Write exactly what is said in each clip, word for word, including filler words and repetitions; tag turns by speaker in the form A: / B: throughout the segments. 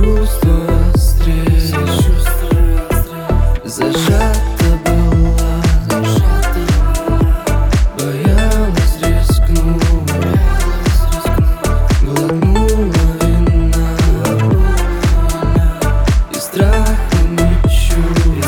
A: чувства острее, зажата была, боялась рискнуть, глотнула вина и страха не чуя.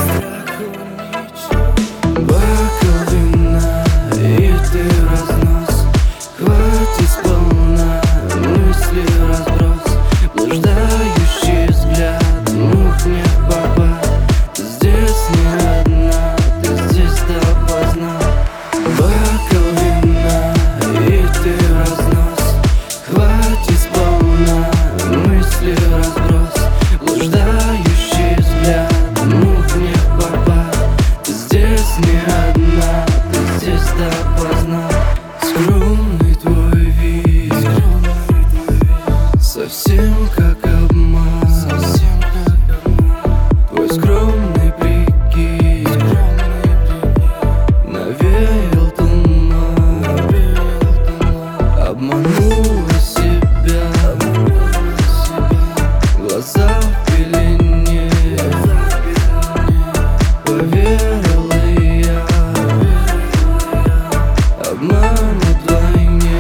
A: Бокал вина, и ты разнос, хватит сполна, мысли разброс, блуждающий взгляд, мух не попасть. Ты здесь не одна, ты здесь допоздна. Бокал вина, и ты разнос, хватит сполна, мысли разброс, блуждающий взгляд, мух не попасть. Ты здесь не одна, ты здесь допоздна. Скромный твой вид, совсем как обман, твой скромный прикид навеял туман, обманула себя, глаза в пелене, поверила я, обман вдвойне.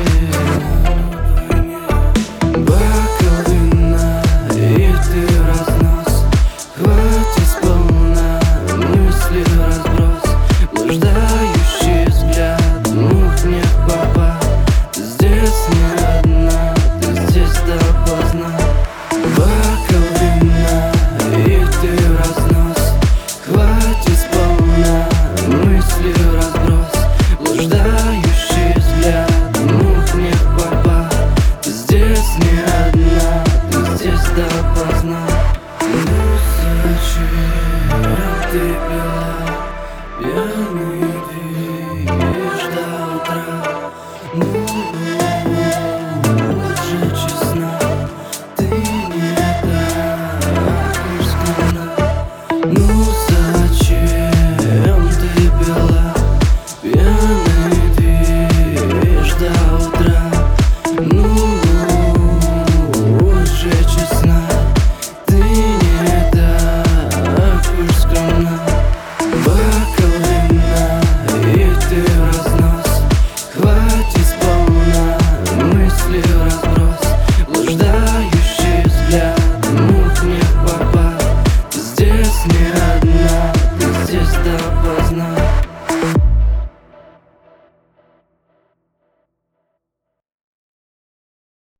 A: Бокал вина, и ты разнос, хватит сполна, мысли разброс, блуждающий взгляд, мух не попасть. Ты здесь не одна, ты здесь допоздна. Бокал вина, и ты разнос, хватит сполна, мысли разброс, блуждающий взгляд, мух не попасть. Ты здесь не одна, ты здесь допоздна.